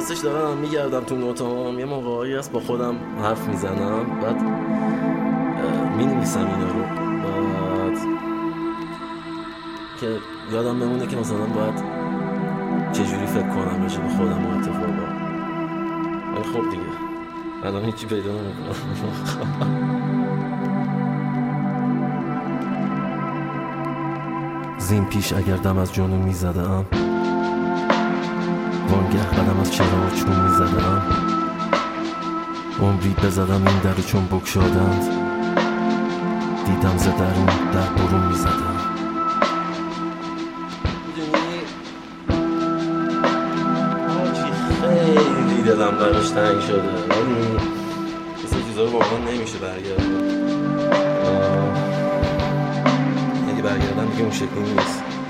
راستش دارم میگردم تو نوتام، یه موقعی هست با خودم حرف میزنم، بعد مینویسم اینا رو، بعد که یادم بمونه که مثلا باید چجوری فکر کنم راجع به خودم و اتفاقا. ولی خب دیگه الان هیچی پیدا نمیکنم. زین پیش اگر دم از جنون میزدم، وانگه قدم از چرا چون میزدم، عمری بزدم این در چون بگشادند، دیدم ز درون در برون میزدم. خیلی دلم براش تنگ شده، ولی مثل چیزا رو واقعا نمیشه برگردم. اگه برگردم دیگه اون شکلی نیست.